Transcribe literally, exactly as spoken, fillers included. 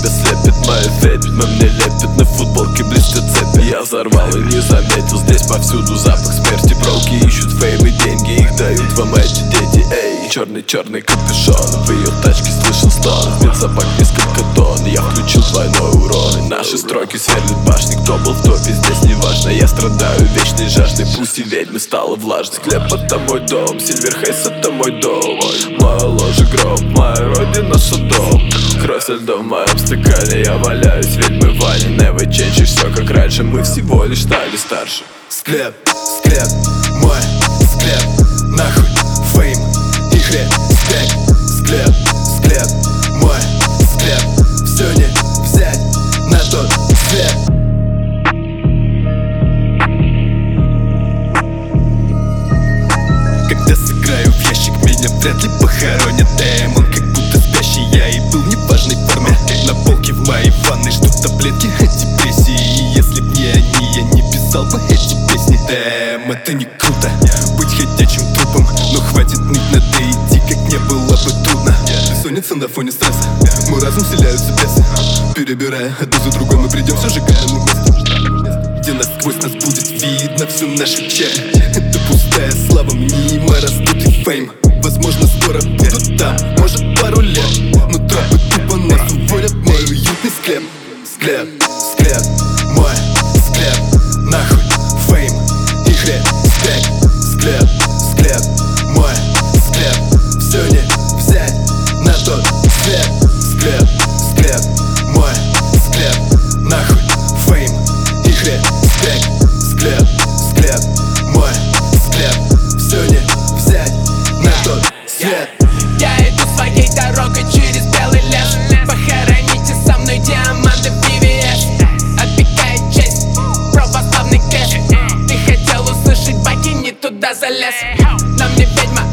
тебя слепит мои ведьмы, мне лепят на футболке блестят цепи. Я взорвал и не заметил, здесь повсюду запах смерти. Броуки ищут фейм и деньги, их дают вам эти дети. Эй, черный-черный капюшон, в ее тачке слышен стон. Вместо собак несколько тонн, я включил двойной урон. И наши строки сверлят башни, кто был в топе, здесь не важно. Я страдаю вечной жаждой, пусть и ведьмы стала влажной. Склеп — это мой дом, Сильверхейс — это мой дом. Мое ложе гроб, моя родина Содом. Кровь со льдом в моем стакане, я валяюсь, ведьмы Ваня. Never change, и все как раньше, мы всего лишь стали старше. Склеп, склеп, мой склеп, нахуй фейм и респект. Склеп, склеп, мой склеп, все не взять на тот свет. Когда сыграю в ящик, меня вряд ли похоронят. Эм, он как будто спящий, я и был в неважной форме. На полке в моей ванной ждут таблетки от депрессии. И если б не они, я не писал бы эти песни. Эм, это не круто, быть ходячим трупом. Но хватит ныть, надо идти, как не было бы трудно. Бессонница на фоне стресса, мой разум вселяются бесы. Перебирая одну за другой, мы придем все же к этому месту, где насквозь нас будет видно всю нашу часть. Это пустая слава, мимо раздутый фейм. Возможно, скоро буду там, может пару лет. Но тропы тупо нас уводят в мой уютный склеп. Склеп, склеп, мой склеп, нахуй фейм и респект. Склеп, склеп, мой склеп, все не взять на тот свет. Склеп, склеп, мой склеп, нахуй фейм и респект. Склеп, склеп, мой склеп, все не взять на тот свет. Я иду своей дорогой через белый лес. Похороните со мной диаманты в ви ви эс. Опекает честь, православный крест. Ты хотел услышать баки, не туда залез. На мне ведьма